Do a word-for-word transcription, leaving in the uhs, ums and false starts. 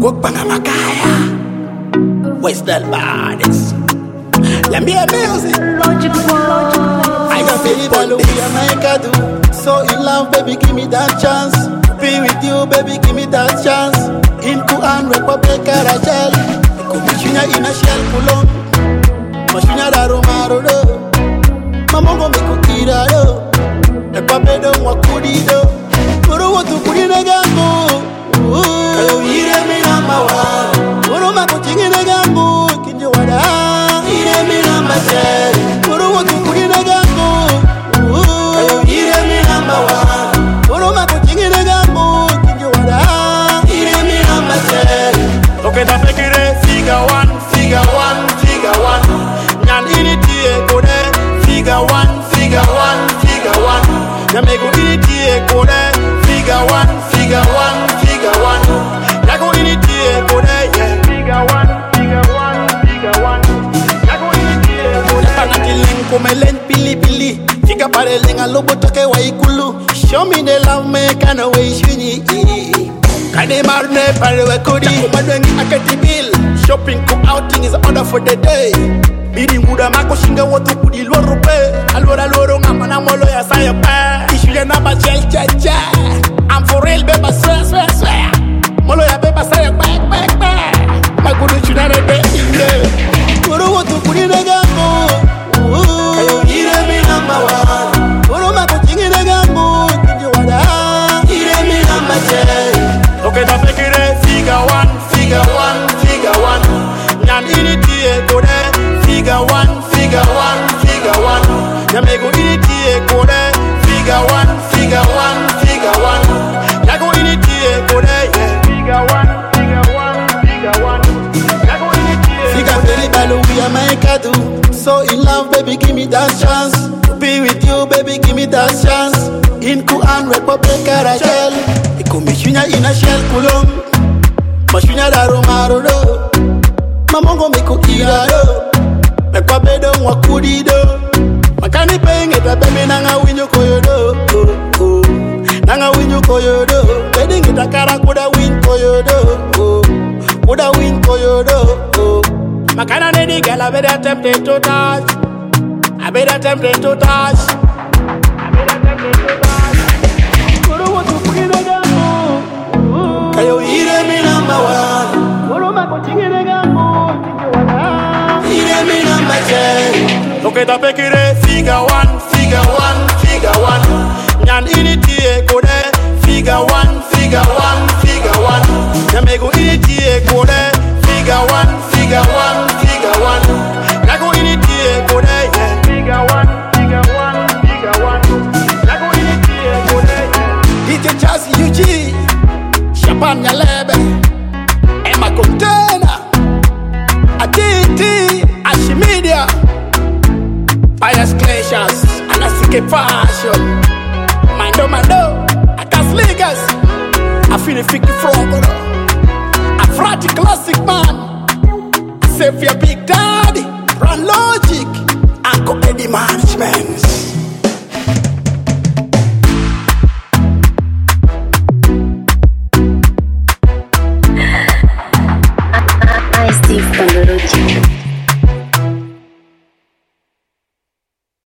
Wokbanga Makaya, Western Bodies. Let me hear music. Logic World. I can feel it all the way I do. So in love, baby, give me that chance. Be with you, baby, give me that chance. In Kuan, Republic, Rachel. Kumishinya in a shell, Kulon. Mashina Romaro. Mamongo Mikukira. The Papedo, Wakudido. Puru, what to put in a gambo. Kayo ire mi number one. Puru, Makuching in a gambo. Kinjuada. Ire mi number ten. Puru, what to put in a gambo. Kayo ire mi number one. Puru, Makuching in a gambo. Kinjuada. Ire mi number ten. Okay, that's like it. Figure one, figure one, figure one. Nyan initi kode. Figure one, figure one, figure one. Nyamego initi kode. Figure one, figure one, figure one. Nago initi kode. Yeah. Figure one, figure one, figure one. Nago initi kode. Panati linko melen pili pili. Figure pare linga lobo toke wa ikulu. Show me the love me kana way shuni. Kade marne pare wa kodi. Kumadwengi akati bill. Shopping come outing is order for the day. Bidi muda mako shinga watu kudi loro pe. Alora loro ngama na molo ya sayo pe. Ishuye na ba chel chel chel. I'm for real beba swear swear swear. Molo ya beba sayo back back back. Magudu chuna na be. Kuro watu kudi na gambo. Kayo ire mi number one. Kuro mako chingi na gambo. Kinji wada. Ire mi number ten. Okay, that's like it. Figure one, figure one, figure one. Nyan initi kode. Figure one, figure one, figure one. Nyamego initi kode. Figure one, figure one, figure one. Nago initi kode. Yeah. Figure one, figure one, figure one. Nago initi. Figure very balu we are my kadu. So in love, baby, give me that chance. To be with you, baby, give me that chance. In Kuan, Republic, Rachel. Ikumishinya in a shell, Kulum. Mashina Romaro. Mamongo Mikukira. Mekwabedo Wakudido. Makani penge tape nanga winyo koyodo. Nanga winyo koyodo. Wedding itakara kuda win koyodo. Kuda win koyodo. Makana nedi girl I better tempted to touch. I better tempted to touch. I better tempted to touch. Kuro watu kukina gambo. Kayo ire mi number one. Kuro mako chingine gambo. Ire mi number ten. Okay, tape kire. Figure one, figure one, figure one. Nyan initi kode. Figure one, figure one, figure one. Nyamego initi kode. Figure one, figure one, figure one. Nago initi kode. Yeah. Figure one, figure one, figure one. Nago initi kode. D J Jazzy U G. Shapan Nyalebe. Emma Container. Aditi. Ashimedia. Pious Glaciers. Anasike Fashion. Mando Mando. Akas Ligas. I feel the figure.